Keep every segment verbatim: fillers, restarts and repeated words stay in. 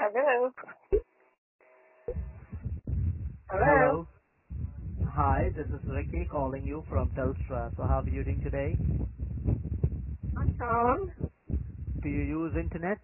Hello? Hello? Hello. Hi, this is Ricky calling you from Telstra. So how are you doing today? What's on? Do you use internet?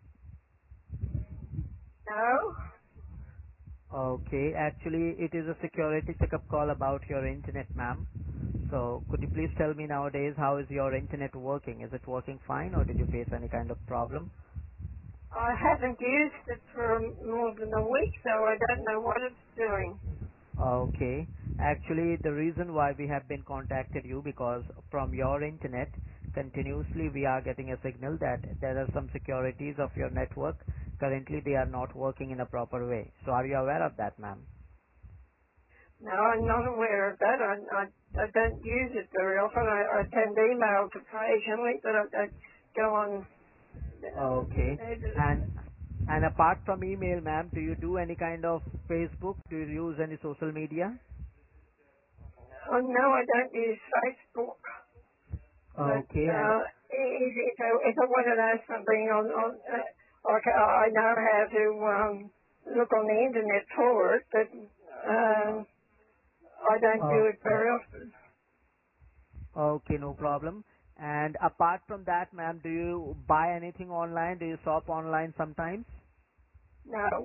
No? Okay, actually it is a security checkup call about your internet, ma'am. So could you please tell me nowadays how is your internet working? Is it working fine or did you face any kind of problem? I haven't used it for more than a week, so I don't know what it's doing. Okay. Actually, the reason why we have been contacted you because from your internet, continuously we are getting a signal that there are some securities of your network. Currently, they are not working in a proper way. So, are you aware of that, ma'am? No, I'm not aware of that. I, I, I don't use it very often. I, I send emails occasionally, but I don't go on. Okay. Uh, And and apart from email, ma'am, do you do any kind of Facebook? Do you use any social media? oh, no, I don't use Facebook. But Okay. And uh, if, if, I, if I want to know something on, on uh, like I know how to um, look on the internet for it, but um, I don't do it okay. very often. Okay, no problem. And apart from that, ma'am, do you buy anything online? Do you shop online sometimes? No.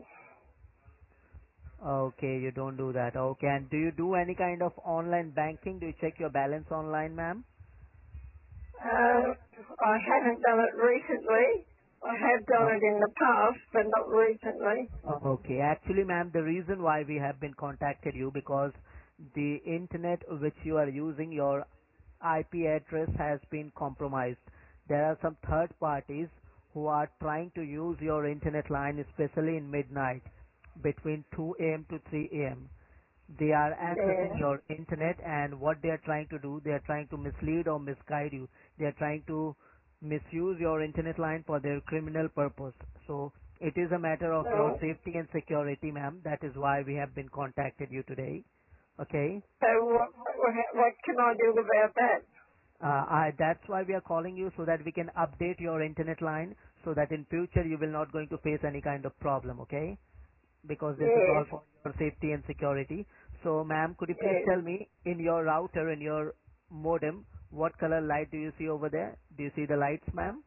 Okay, you don't do that. Okay, and do you do any kind of online banking? Do you check your balance online, ma'am? Uh, I haven't done it recently. I have done Uh, it in the past, but not recently. okay, actually, ma'am, the reason why we have been contacted you because the internet which you are using, your I P address has been compromised. There are some third parties who are trying to use your internet line, especially in midnight, between two a m to three a m They are accessing Yeah. your internet, and what they are trying to do, they are trying to mislead or misguide you. They are trying to misuse your internet line for their criminal purpose. So it is a matter of your So, safety and security, ma'am. That is why we have been contacted you today. Okay. so what, what, what can I do about that? Uh, I, that's why we are calling you so that we can update your internet line so that in future you will not going to face any kind of problem. Okay. Because this is Yes. all for your safety and security. So, ma'am, could you please Yes. tell me in your router, in your modem, what color light do you see over there? Do you see the lights, ma'am?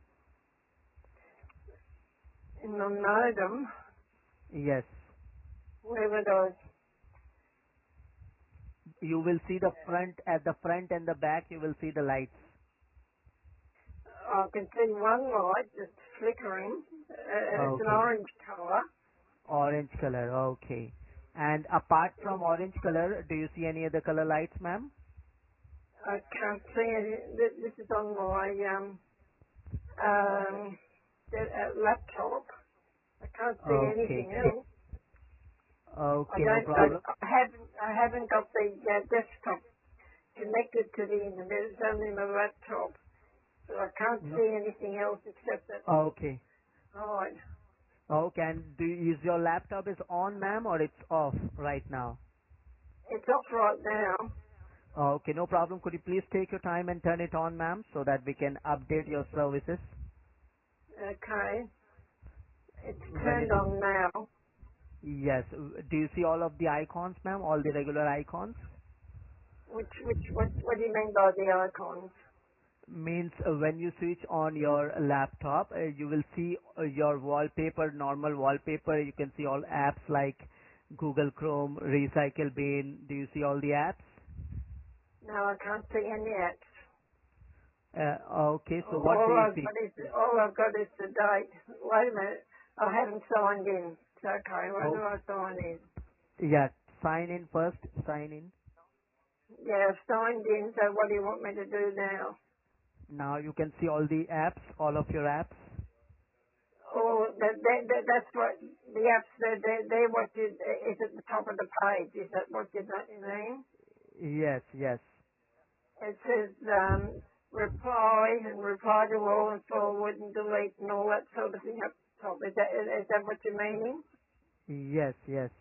In the modem, Yes. where would I? You will see the front, at the front and the back, you will see the lights. I can see one light that's flickering. Uh, it's an Okay. orange colour. Orange color, okay. And apart from orange color, do you see any other color lights, ma'am? I can't see it. This this is on my um, um, uh, laptop. I can't see Okay. anything else. I Okay, no don't. I, problem. I haven't. I haven't got the uh, desktop connected to the internet. It's only my laptop, so I can't No. see anything else except that Okay. light. Okay, and do, is your laptop is on, ma'am, or it's off right now? It's off right now. Okay, no problem. Could you please take your time and turn it on, ma'am, so that we can update your services? Okay, it's When turned it, on now. yes. Do you see all of the icons, ma'am? All the regular icons? Which which what what do you mean by the icons? Means uh, when you switch on your laptop, uh, you will see uh, your wallpaper, normal wallpaper. You can see all apps like Google Chrome, Recycle Bin. Do you see all the apps? No, I can't see any apps. Uh, okay, so what do All you I've see? got is all I've got is the date. Wait a minute, I haven't signed in. It's okay. When do Oh, I sign in? yeah. Sign in first. Sign in. Yeah, I've signed in. So what do you want me to do now? Now you can see all the apps, all of your apps. Oh, that, that, that, that's what the apps. They're, they're, they're what you, is at the top of the page. Is that what you mean? Yes, yes. It says um, reply and reply to all and forward and delete and all that sort of thing up top. Is that is that what you're meaning? Yes, yes.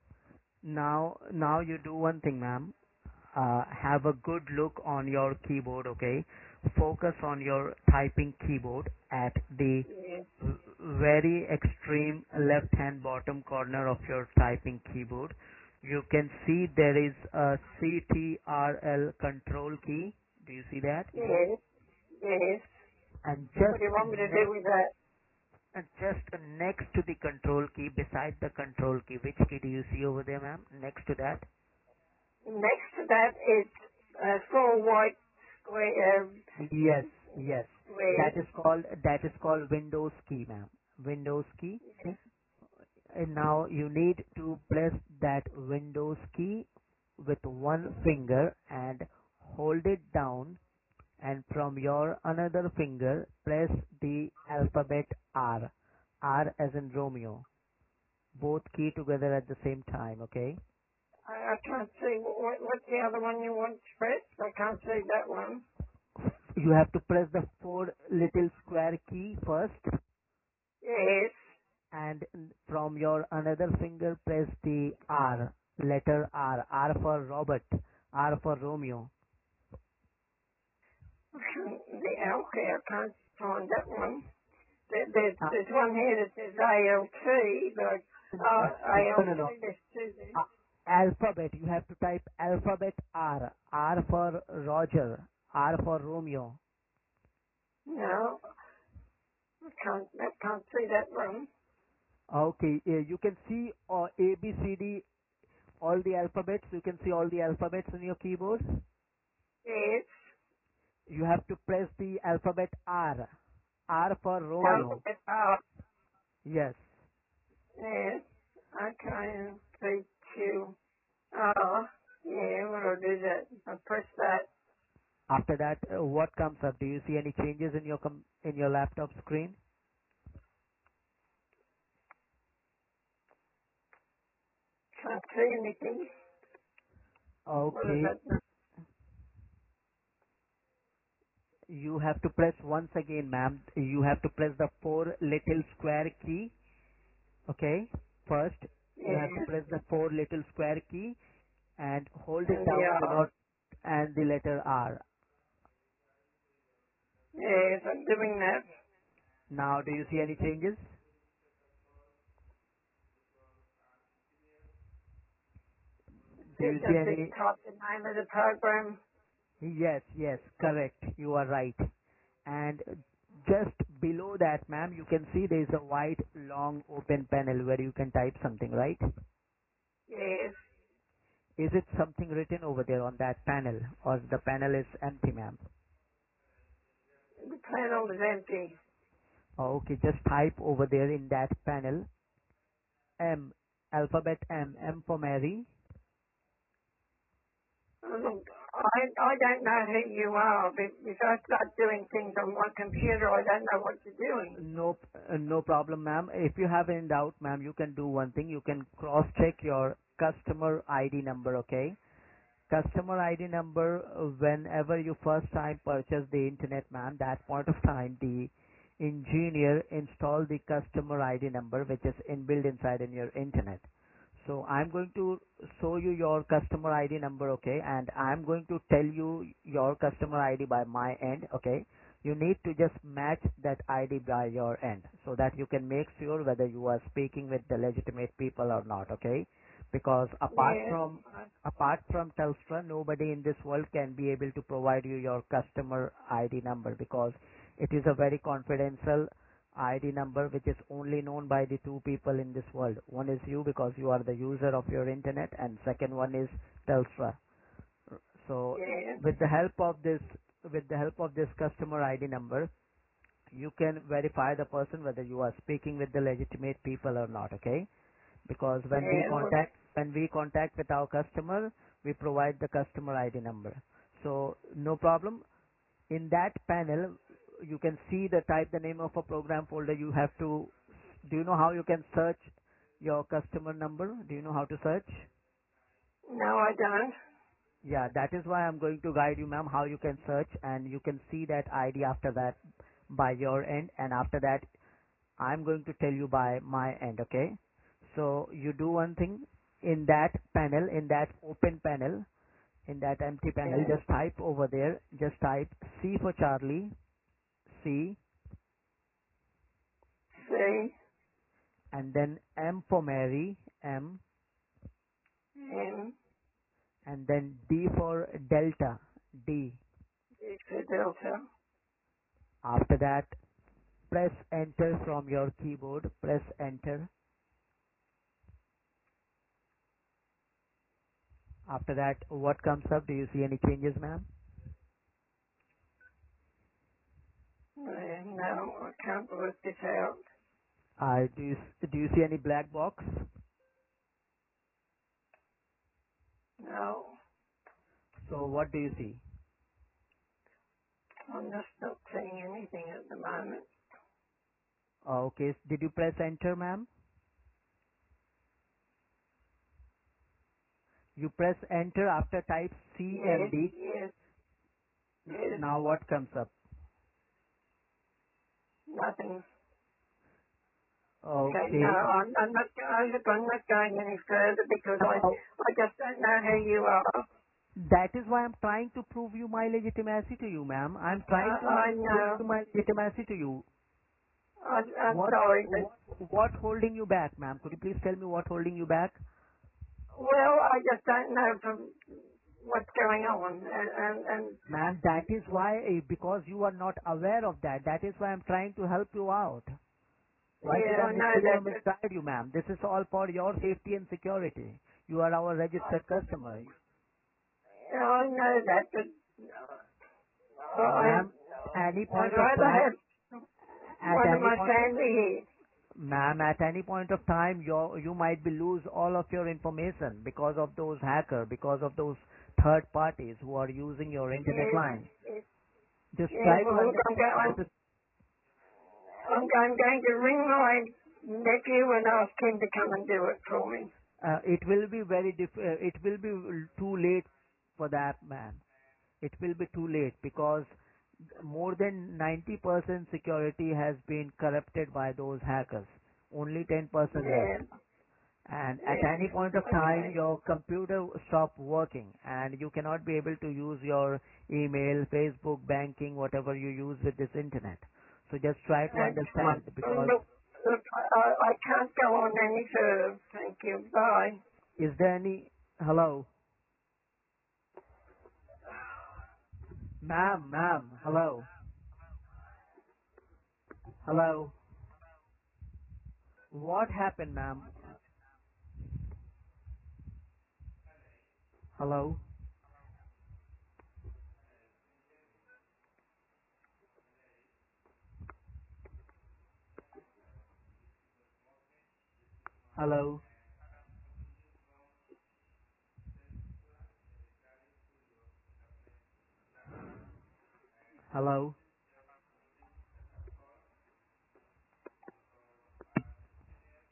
Now, now you do one thing, ma'am. Uh, have a good look on your keyboard, okay? Focus on your typing keyboard at the Yes. very extreme left hand bottom corner of your typing keyboard, you can see there is a C T R L control key. Do you see that? Yes. Yes. And What just do you want me to do next, with that? and just next to the control key, beside the control key, which key do you see over there, ma'am? Next to that? Next to that is a full white square. Uh, Yes, yes. square. That is called that is called Windows key, ma'am. Windows key. Yes. And now you need to press that Windows key with one finger and hold it down, and from your another finger press the alphabet R. R as in Romeo. Both key together at the same time, okay? I, I can't see. What, what's the other one you want to press? I can't see that one. You have to press the four little square key first, Yes. and from your another finger press the R, letter R. R for Robert, R for Romeo. The L K, I can't find that one. There, there's, Uh, there's one here that says A L T, but uh, no, no, A L T, no. there's two there. Uh, alphabet. You have to type alphabet R. R for Roger. R for Romeo. No, I can't, I can't see that one. Okay. Uh, you can see uh, A, B, C, D, all the alphabets. You can see all the alphabets on your keyboard. Yes. You have to press the alphabet R. R for Romeo. Alphabet R. Yes. Yes. Okay. P Q R. Yeah, when I do that, I press that. After that, uh, what comes up? Do you see any changes in your com- in your laptop screen? Can't see anything. What is Okay. that? You have to press once again, ma'am. You have to press the four little square key. Okay. First, you have to Yes. press the four little square key and hold it And the down. Do R. not and the letter R. Yes, I'm doing that. Now, do you see any changes? Do It you see does it any? type the name of the program? Yes, yes, correct. You are right. And just below that, ma'am, you can see there is a white long open panel where you can type something, right? Yes. Is it something written over there on that panel, or the panel is empty, ma'am? The panel is empty. Oh, okay, just type over there in that panel M, alphabet M, M for Mary. Look, I, I don't know who you are, but if I start doing things on my computer, I don't know what you're doing. No, uh, no problem, ma'am. If you have any doubt, ma'am, you can do one thing. You can cross-check your customer I D number, okay? Customer I D number, uh, whenever you first time purchase the internet, ma'am, that point of time, the engineer install the customer I D number, which is inbuilt inside in your internet. So I'm going to show you your customer I D number, okay, and I'm going to tell you your customer I D by my end, okay. You need to just match that I D by your end so that you can make sure whether you are speaking with the legitimate people or not, okay. Because apart Yes. from apart from Telstra, nobody in this world can be able to provide you your customer I D number, because it is a very confidential I D number which is only known by the two people in this world. One is you, because you are the user of your internet, and second one is Telstra. So Yes. with the help of this with the help of this customer I D number, you can verify the person whether you are speaking with the legitimate people or not, okay? Because when we Yes. contact when we contact with our customer, we provide the customer I D number. So no problem. In that panel, you can see the type the name of a program folder. You have to. Do you know how you can search your customer number? Do you know how to search? No, I don't. Yeah, that is why I'm going to guide you, ma'am, how you can search, and you can see that I D after that by your end, and after that I'm going to tell you by my end, okay? So you do one thing in that panel, in that open panel, in that empty panel, Yes. just type over there, just type C for Charlie, C, C C, and then M for Mary, M, M, and then D for Delta, D. D for Delta. After that, press enter from your keyboard. Press enter. After that, what comes up? Do you see any changes, ma'am? Uh, no, I can't work this out. Uh, do you do you see any black box? No, So what do you see? I'm just not seeing anything at the moment. Uh, okay. Did you press enter, ma'am? You press enter after type C M Yes, D. yes, yes, Now what comes up? nothing. Okay, no, Okay. I'm, I'm not. I'm not I'm not going any further because I, Now, I just don't know who you are. that is why I'm trying to prove you my legitimacy to you, ma'am. I'm trying I, to I prove know. you my legitimacy to you. I'm, I'm What sorry, but what what holding you back, ma'am? Could you please tell me what holding you back? well, I just don't know from what's going on, and and, and Ma'am, that is why, eh, because you are not aware of that, that is why I'm trying to help you out. Why should yeah, I I know mislead that. or But misguide you, ma'am? This is all for your safety and security. You are our registered customer. yeah, I know that, but uh, I Ma'am, at any I'd point of rather time, have at one of any my point, family here. ma'am, at any point of time, you you might be lose all of your information because of those hacker, because of those third parties who are using your internet Yes, line. yes, Just yeah. try to Well, look, I'm, understand. go- I'm, This is, I'm, I'm going to ring my nephew and ask him to come and do it for me. uh, it will be very diff- uh, it will be too late for that, ma'am. It will be too late because more than ninety percent security has been corrupted by those hackers. Only ten percent Yeah, left. And at yeah. any point of time, Okay. your computer stop working and you cannot be able to use your email, Facebook, banking, whatever you use with this internet. So just try to Okay. understand because Look, look, I, I can't go on any further. Thank you. Bye. is there any, hello, ma'am, ma'am, hello, hello, what happened, ma'am? Hello, hello, hello.